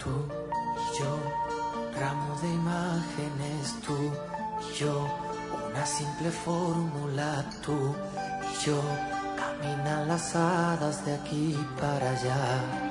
Tú y yo, ramo de imágenes, tú y yo, una simple fórmula, tú y yo, caminan las hadas de aquí para allá.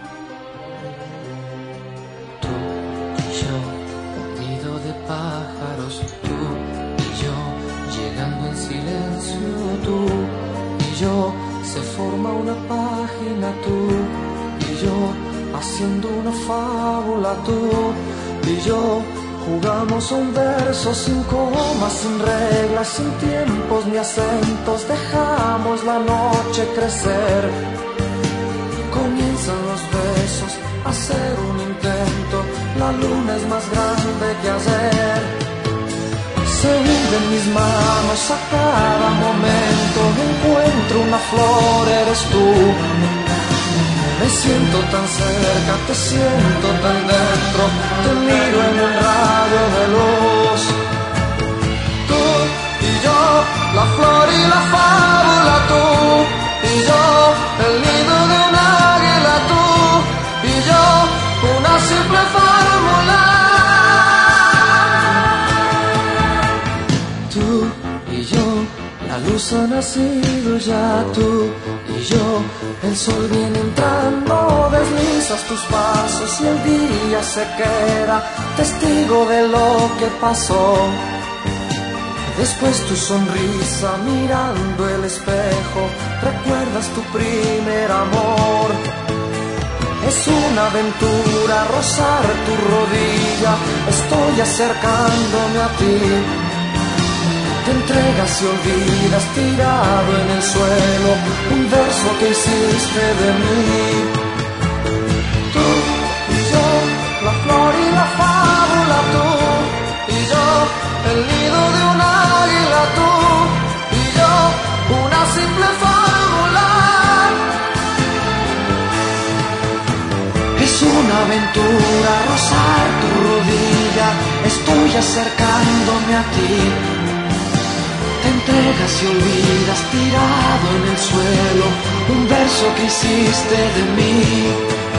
Tú y yo, un nido de pájaros, tú y yo, llegando en silencio, tú y yo, se forma una página, tú y yo, haciendo una fábula, tú y yo, jugamos a un verso sin comas, sin reglas, sin tiempos ni acentos, dejamos la noche crecer. Comienzan los besos, a hacer un intento, la luna es más grande que ayer. Se hunden mis manos a cada momento, encuentro una flor, eres tú. Me siento tan cerca, te siento tan dentro, te miro en un rayo de luz. Tú y yo, la flor y la fábula, tú y yo, el nido de un águila, tú y yo, una simple fórmula. Tú y yo, la luz ha nacido ya, tú y yo, el sol viene entrando, deslizas tus pasos y el día se queda testigo de lo que pasó. Después tu sonrisa mirando el espejo, recuerdas tu primer amor. Es una aventura rozar tu rodilla, estoy acercándome a ti. Te entregas y olvidas tirado en el suelo un verso que hiciste de mí. Tú y yo, la flor y la fábula, tú y yo, el nido de un águila, tú y yo, una simple fórmula. Es una aventura rozar tu rodilla, estoy acercándome a ti. Te entregas y olvidas tirado en el suelo un verso que hiciste de mí.